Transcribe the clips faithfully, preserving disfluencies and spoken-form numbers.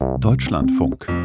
Deutschlandfunk.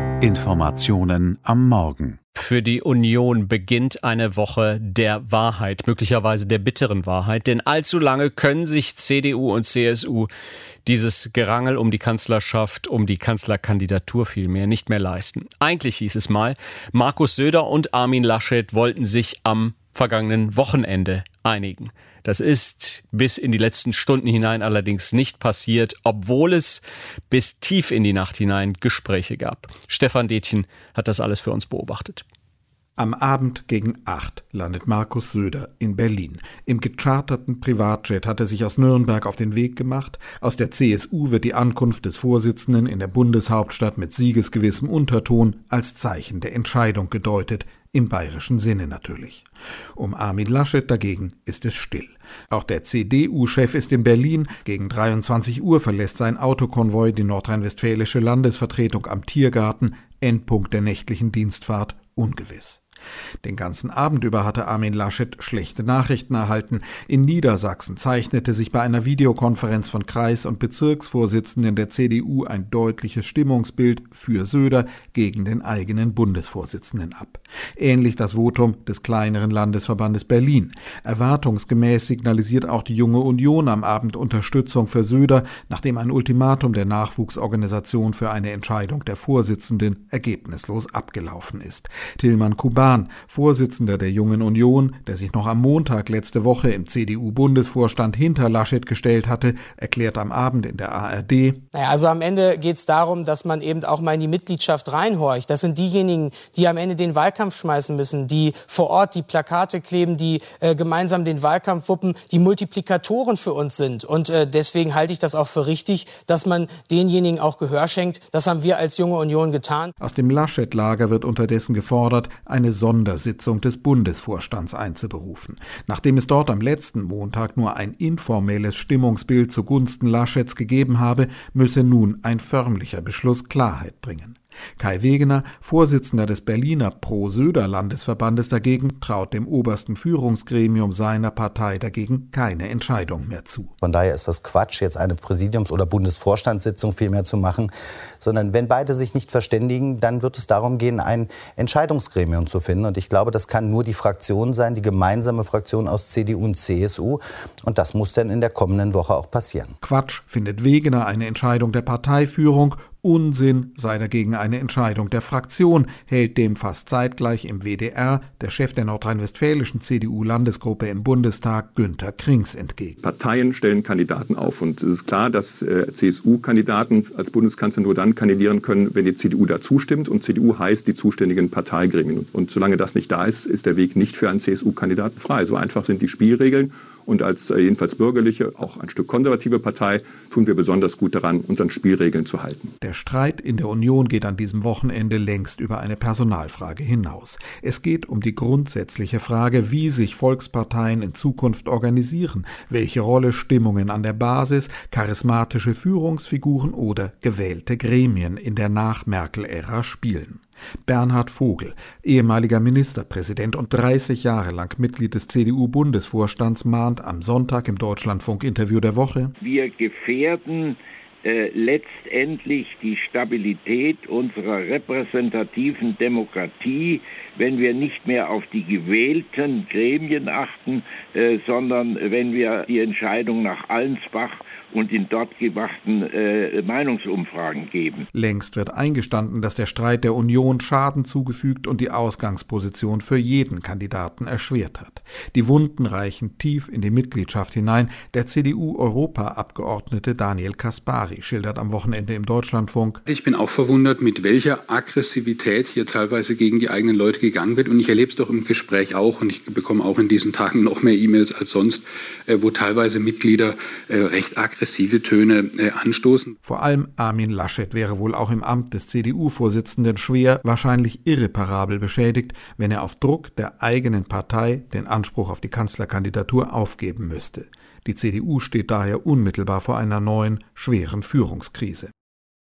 Informationen am Morgen. Für die Union beginnt eine Woche der Wahrheit, möglicherweise der bitteren Wahrheit, denn allzu lange können sich C D U und C S U dieses Gerangel um die Kanzlerschaft, um die Kanzlerkandidatur vielmehr nicht mehr leisten. Eigentlich hieß es mal, Markus Söder und Armin Laschet wollten sich am vergangenen Wochenende einigen. Das ist bis in die letzten Stunden hinein allerdings nicht passiert, obwohl es bis tief in die Nacht hinein Gespräche gab. Stefan Detjen hat das alles für uns beobachtet. Am Abend gegen acht landet Markus Söder in Berlin. Im gecharterten Privatjet hat er sich aus Nürnberg auf den Weg gemacht. Aus der C S U wird die Ankunft des Vorsitzenden in der Bundeshauptstadt mit siegesgewissem Unterton als Zeichen der Entscheidung gedeutet. Im bayerischen Sinne natürlich. Um Armin Laschet dagegen ist es still. Auch der C D U-Chef ist in Berlin. Gegen dreiundzwanzig Uhr verlässt sein Autokonvoi die nordrhein-westfälische Landesvertretung am Tiergarten. Endpunkt der nächtlichen Dienstfahrt ungewiss. Den ganzen Abend über hatte Armin Laschet schlechte Nachrichten erhalten. In Niedersachsen zeichnete sich bei einer Videokonferenz von Kreis- und Bezirksvorsitzenden der C D U ein deutliches Stimmungsbild für Söder gegen den eigenen Bundesvorsitzenden ab. Ähnlich das Votum des kleineren Landesverbandes Berlin. Erwartungsgemäß signalisiert auch die Junge Union am Abend Unterstützung für Söder, nachdem ein Ultimatum der Nachwuchsorganisation für eine Entscheidung der Vorsitzenden ergebnislos abgelaufen ist. Tilman Kuban, Vorsitzender der Jungen Union, der sich noch am Montag letzte Woche im C D U-Bundesvorstand hinter Laschet gestellt hatte, erklärt am Abend in der A R D: Naja, also am Ende geht es darum, dass man eben auch mal in die Mitgliedschaft reinhorcht. Das sind diejenigen, die am Ende den Wahlkampf schmeißen müssen, die vor Ort die Plakate kleben, die äh, gemeinsam den Wahlkampf wuppen, die Multiplikatoren für uns sind. Und äh, deswegen halte ich das auch für richtig, dass man denjenigen auch Gehör schenkt. Das haben wir als Junge Union getan. Aus dem Laschet-Lager wird unterdessen gefordert, eine Sondersitzung des Bundesvorstands einzuberufen. Nachdem es dort am letzten Montag nur ein informelles Stimmungsbild zugunsten Laschets gegeben habe, müsse nun ein förmlicher Beschluss Klarheit bringen. Kai Wegener, Vorsitzender des Berliner Pro-Söder-Landesverbandes dagegen, traut dem obersten Führungsgremium seiner Partei dagegen keine Entscheidung mehr zu. Von daher ist das Quatsch, jetzt eine Präsidiums- oder Bundesvorstandssitzung vielmehr zu machen, sondern wenn beide sich nicht verständigen, dann wird es darum gehen, ein Entscheidungsgremium zu finden. Und ich glaube, das kann nur die Fraktion sein, die gemeinsame Fraktion aus C D U und C S U. Und das muss dann in der kommenden Woche auch passieren. Quatsch findet Wegener eine Entscheidung der Parteiführung. Unsinn sei dagegen eine Entscheidung der Fraktion, hält dem fast zeitgleich im W D R der Chef der nordrhein-westfälischen C D U-Landesgruppe im Bundestag, Günther Krings, entgegen. Parteien stellen Kandidaten auf und es ist klar, dass äh, C S U-Kandidaten als Bundeskanzler nur dann kandidieren können, wenn die C D U da zustimmt, und C D U heißt die zuständigen Parteigremien. Und solange das nicht da ist, ist der Weg nicht für einen C S U-Kandidaten frei. So einfach sind die Spielregeln. Und als äh, jedenfalls bürgerliche, auch ein Stück konservative Partei, tun wir besonders gut daran, uns an Spielregeln zu halten. Der Streit in der Union geht an diesem Wochenende längst über eine Personalfrage hinaus. Es geht um die grundsätzliche Frage, wie sich Volksparteien in Zukunft organisieren, welche Rolle Stimmungen an der Basis, charismatische Führungsfiguren oder gewählte Gremien in der Nach-Merkel-Ära spielen. Bernhard Vogel, ehemaliger Ministerpräsident und dreißig Jahre lang Mitglied des C D U-Bundesvorstands, mahnt am Sonntag im Deutschlandfunk-Interview der Woche: Wir gefährden äh, letztendlich die Stabilität unserer repräsentativen Demokratie, wenn wir nicht mehr auf die gewählten Gremien achten, äh, sondern wenn wir die Entscheidung nach Allensbach und in dort gemachten äh, Meinungsumfragen geben. Längst wird eingestanden, dass der Streit der Union Schaden zugefügt und die Ausgangsposition für jeden Kandidaten erschwert hat. Die Wunden reichen tief in die Mitgliedschaft hinein. Der C D U-Europaabgeordnete Daniel Kaspari schildert am Wochenende im Deutschlandfunk: Ich bin auch verwundert, mit welcher Aggressivität hier teilweise gegen die eigenen Leute gegangen wird. Und ich erlebe es doch im Gespräch auch, und ich bekomme auch in diesen Tagen noch mehr E-Mails als sonst, äh, wo teilweise Mitglieder äh, recht aggressiv aggressive Töne äh, anstoßen. Vor allem Armin Laschet wäre wohl auch im Amt des C D U-Vorsitzenden schwer, wahrscheinlich irreparabel beschädigt, wenn er auf Druck der eigenen Partei den Anspruch auf die Kanzlerkandidatur aufgeben müsste. Die C D U steht daher unmittelbar vor einer neuen, schweren Führungskrise.